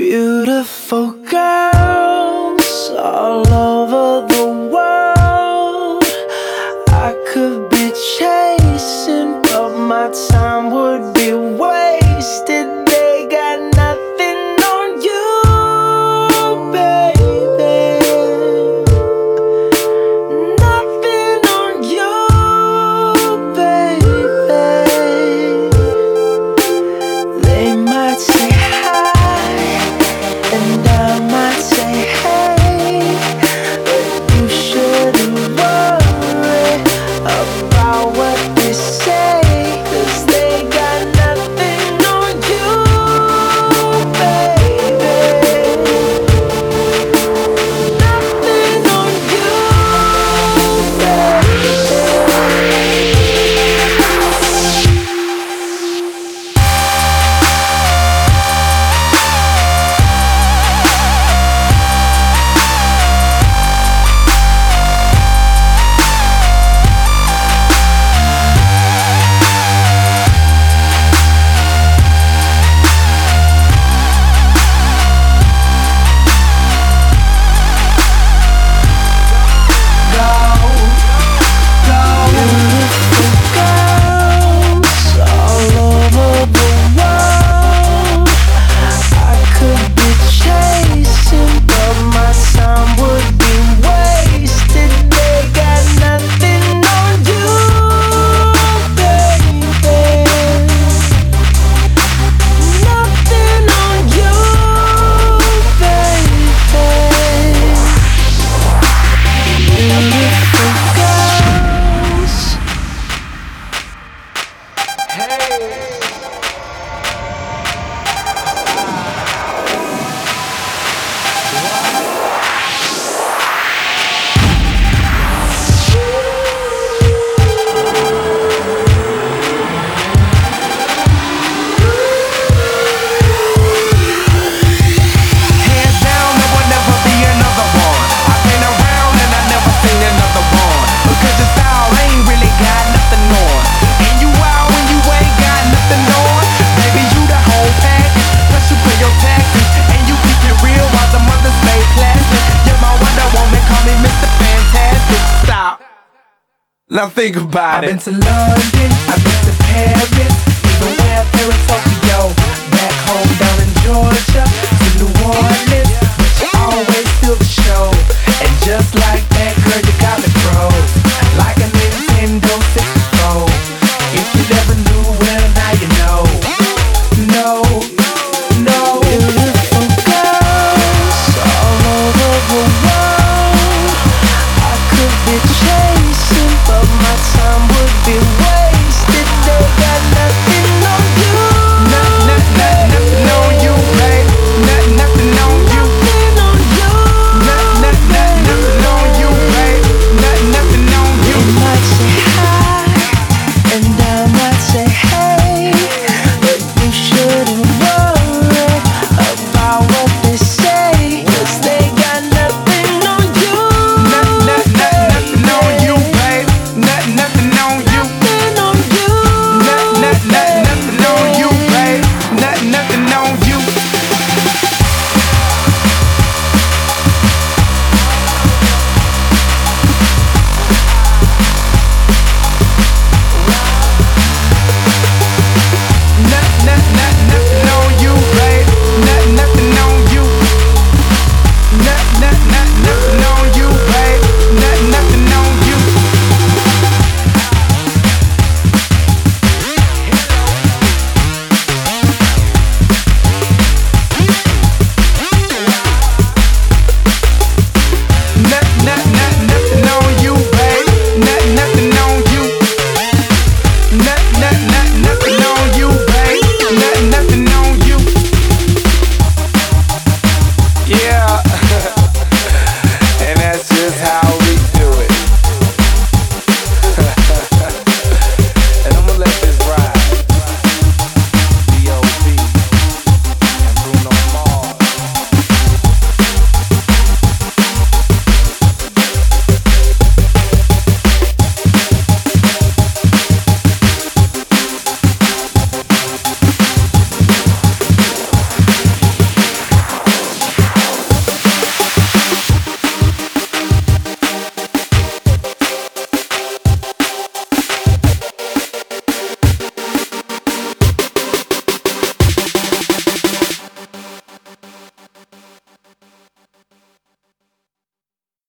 Beautiful girls all over the world. I could be chasing, but my time would be wasted. They got nothing on you, baby. Nothing on you, baby. They might say and I might say, hey, but you shouldn't worry about what they say, 'cause they got nothing on you, baby. Nothing on you, baby. Now think about it. I've been to London, I've been to Paris, even where there in Tokyo, back home down in Georgia, to New Orleans, but you always feel the show. And just like